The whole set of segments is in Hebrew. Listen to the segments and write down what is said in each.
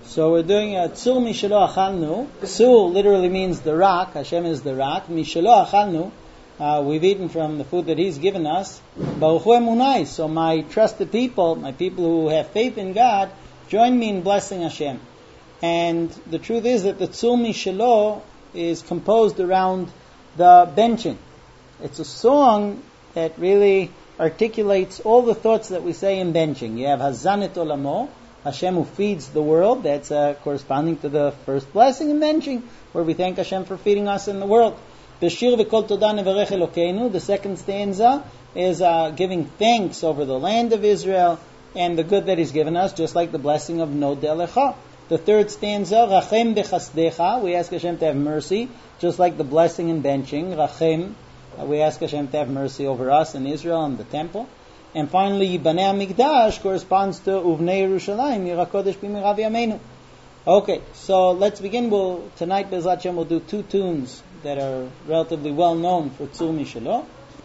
So we're doing Tzur Mishelo Achalnu. Tzur literally means the rock. Hashem is the rock. Mishelo Achalnu. We've eaten from the food that He's given us. Baruch Hu Emunai. So my trusted people, my people who have faith in God, join me in blessing Hashem. And the truth is that the Tzur Mishelo is composed around the benching. It's a song that really articulates all the thoughts that we say in benching. You have Hazanet Olamo, Hashem who feeds the world. That's corresponding to the first blessing in benching, where we thank Hashem for feeding us in the world. B'shir v'kol todah nevarech Elokeinu. The second stanza is giving thanks over the land of Israel and the good that He's given us, just like the blessing of Nodeh Lecha. The third stanza, Rachem b'chasdecha. We ask Hashem to have mercy, just like the blessing in benching. Rachem, we ask Hashem to have mercy over us in Israel and the temple. And finally, Yibanei HaMikdash corresponds to Uvnei Yerushalayim, Yirakodesh B'mirav Yameinu. Okay, so let's begin. Tonight, Be'ezrat Hashem, we'll do two tunes that are relatively well known for Tzur Mishelo.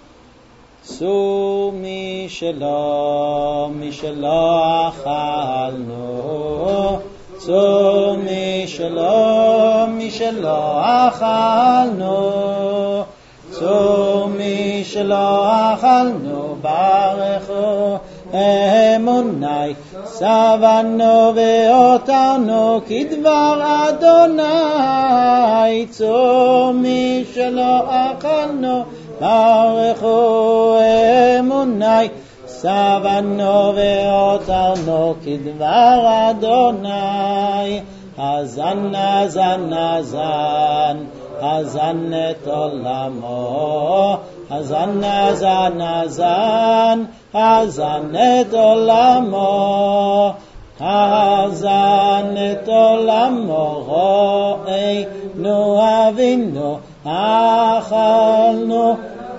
Tzur Mishelo, Mishelo Achalnu. Tzur Mishelo, Mishelo Achalnu. Tzur Mishelo Achalnu, Barechu Emunai, Savanu ve'otanu kidvar Adonai. Tzur Mishelo Achalnu, Barechu Emunai, Savanu ve'otanu kidvar Adonai. Hazan, Hazan, Hazan, Hazan et olamo, Hazan, Hazan, Hazan, Hazan et olamo, Hazan et olamo, Ro'einu avinu, achalnu,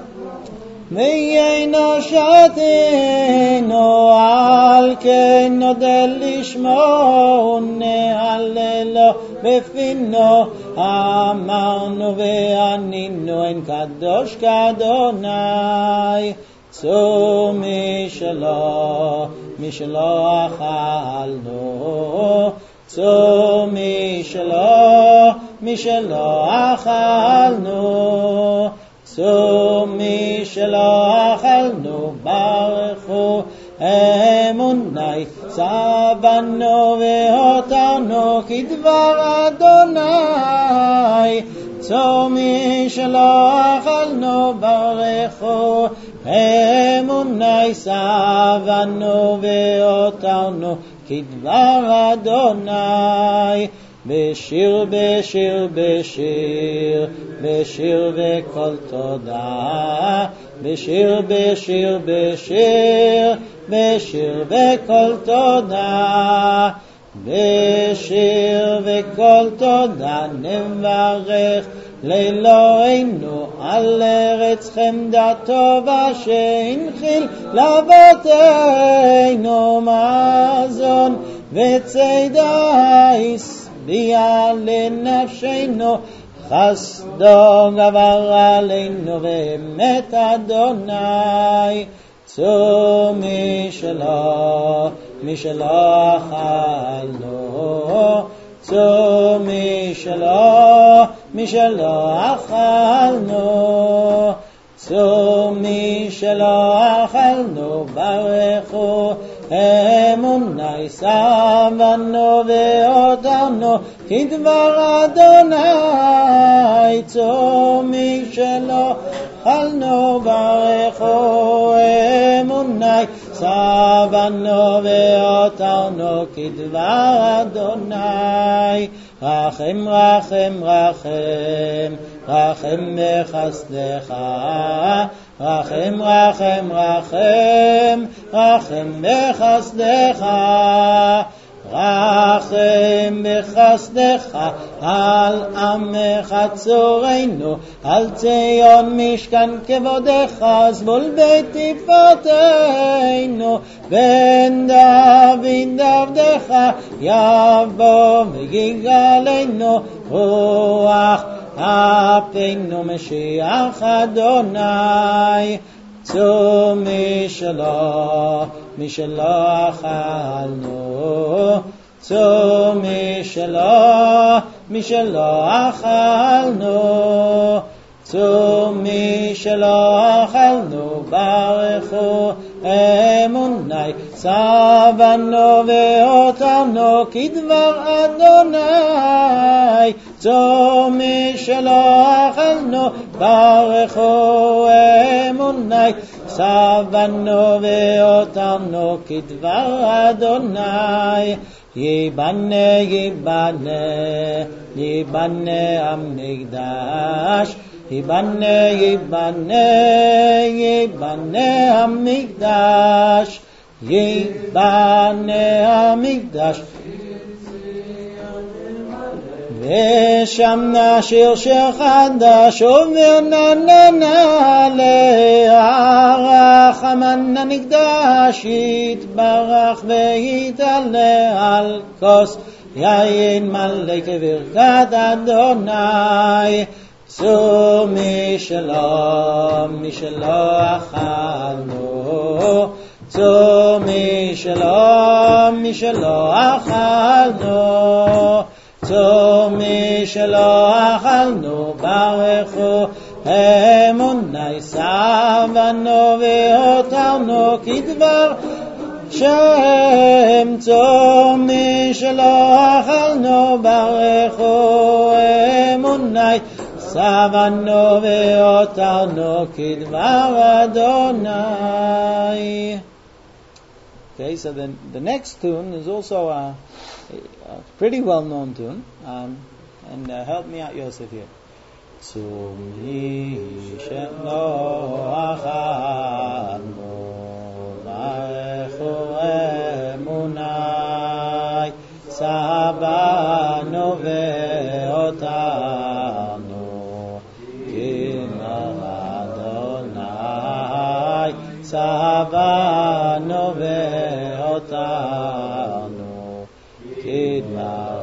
V'yeino shatinu, al ken nodeh lishmo, Nehalelo befino, Amarnu ve'aninu, En kadosh k'Adonai. Tzur Mishelo, Mishelo Achalnu. Tzur Mishelo, Mishelo Achalnu. Tzur Mishelo Achalnu, Barechu Emunai, Savanu ve'otanu kidvar Adonai. Tzur Mishelo Achalnu, Barechu Emunai, Savanu ve'otanu kidvar Adonai. B'shir, b'shir, b'shir, b'shir v'kol todah. B'shir, b'shir, b'shir, b'shir v'kol todah. B'shir v'kol todah nevarech le'Eloheinu al eretz chemdato v'shenchil lavoteinu mazon v'tzeidais B'yale nafsheinu chasdo gavar aleinu ve'emet Adonai. Tzur Mishelo, Mishelo Achalnu. Tzur Mishelo, Mishelo Achalnu. Tzur Mishelo Achalnu, Barechu Emunai, Savanu ve'otanu kidvar Adonai. Tzur Mishelo Achalnu, Barechu Emunai, Savanu ve'otanu kidvar Adonai. Rachem, Rachem, Rachem, Rachem b'chasdecha. Rachem, Rachem, Rachem, Rachem b'chasdecha. Rachem b'chasdecha al amecha tzoreinu, al Tzion mishkan kevodecha, zvul b'tifateinu, ben David avdecha, yavo v'yigaleinu, ruach Apenu Mashiach Adonai. Tzur Mishelo, Mishelo Achalnu. צום משלו אכלנו, צום משלו אכלנו, ברכו אמוני, סבנו והותרנו כדבר אדוני. צום משלו אכלנו, ברכו אמוני, סבנו והותרנו כדבר אדוני. ייבנה ייבנה ייבנה המקדש, ייבנה ייבנה ייבנה המקדש, ייבנה המקדש. ושם נשיר שיר חדש אומר נננה לרחמן הנקדש, יתברך ויתעלה על כוס יין מלא כברכת אדוני. צום משלו אכלנו, צום משלו אכלנו, צום משלו אכלנו, ברכו אמוני, סבנו והותרנו כדבר שם. צום משלו אכלנו, ברכו אמוני, סבנו והותרנו כדבר אדוני. Okay, so then the next tune is also a pretty well-known tune, and help me out, Yosef, here. Tzum משלו אכלנו, ברכו אמוני, סבנו והותרנו כדבר אדוני, סבנו והותרנו כדבר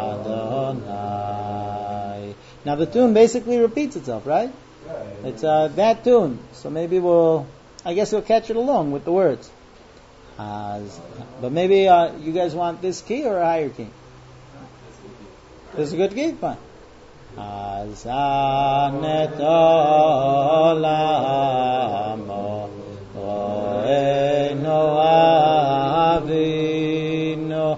אדוני. Now the tune basically repeats itself, right? It's that tune. So maybe I guess we'll catch it along with the words. But maybe you guys want this key or a higher key? This is a good key? Fine. Azanet olamo ro'enu avinu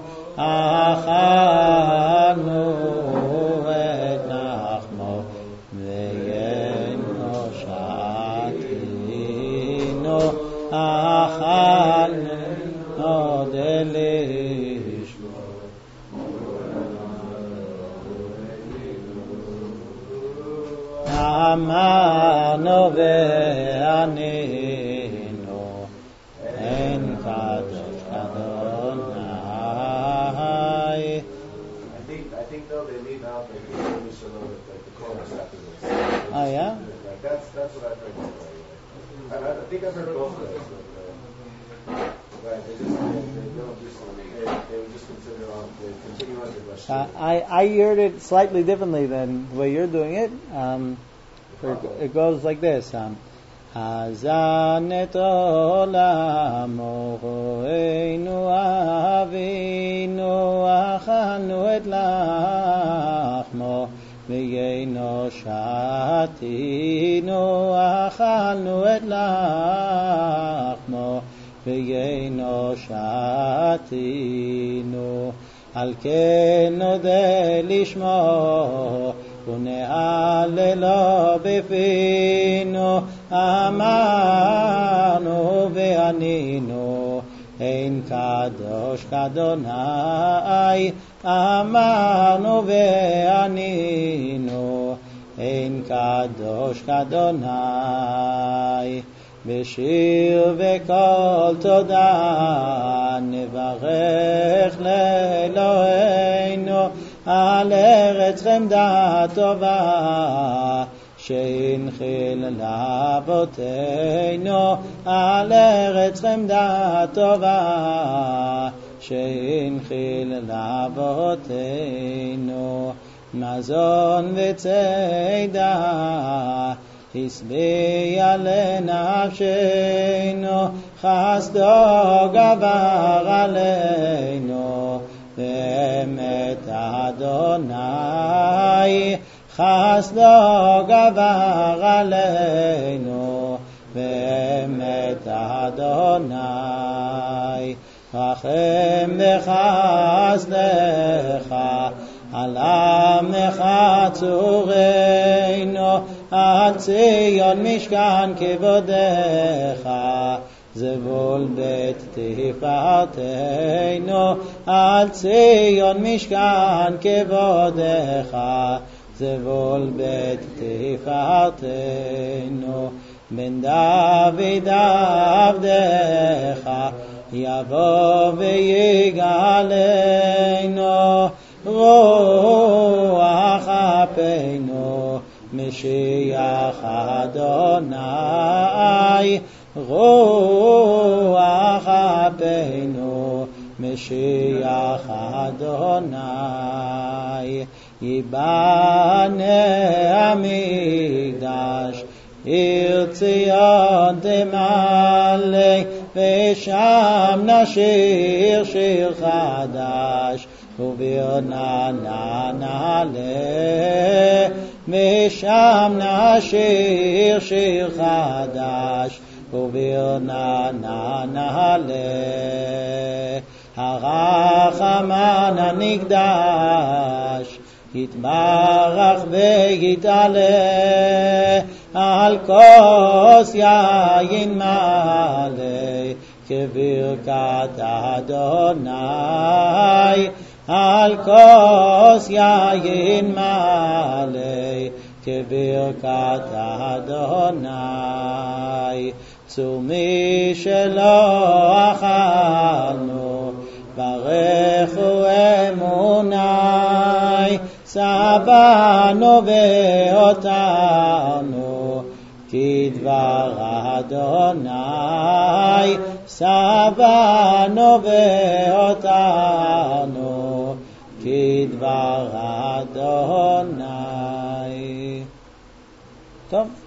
achanu et nachmo ve'yeno shatinu achanu delishmo. Amano ve'aninu en kadosh Adonai. I think though they leave out like the chorus after this. Oh yeah? Like that's what I've heard. I think I've heard both of those. Right, they don't just they would just consider they continue on the Russian. I heard it slightly differently than the way you're doing it. It goes like this. Hazanet olamo ro'enu avinu achanu et lachmo ve'yeno shatinu achanu et lachmo ve'yeno shatinu al ken nodeh lishmo ונעללו בפינו, אמרנו וענינו, אין קדוש כאדוני, אמרנו וענינו, אין קדוש כאדוני. בשיר וקול תודה נברך לאלוהינו על ארץ חמדה טובה שהנחיל לאבותינו, על ארץ חמדה טובה שהנחיל לאבותינו, מזון וצידה השביע לנפשנו, חסדו גבר עלינו, באמת אדוני חסדו גבר עלינו, באמת אדוני רחם וחסדך על עמך צורנו, על ציון משכן כבודך, זבול בית תפארתנו, על ציון משכן כבודך, זבול בית תפארתנו. בן דוד עבדך יבוא ויגאלנו, רוח אפינו משיח אדוני, רוח אפינו משיח אדוני. ייבנה המקדש עיר ציון תמלא, ושם נשיר שיר חדש וברננה נעלה, ושם נשיר שיר חדש וברננה נעלה. הרחמן הנקדש יתברך ויתעלה, על כוס יין מלא כברכת אדוני, על כוס יין מלא כברכת אדוני. צומי שלא אכלנו ברכו אמוני, סבנו ואותנו כדבר אדוני, סבנו ואותנו כדבר אדוני. טוב.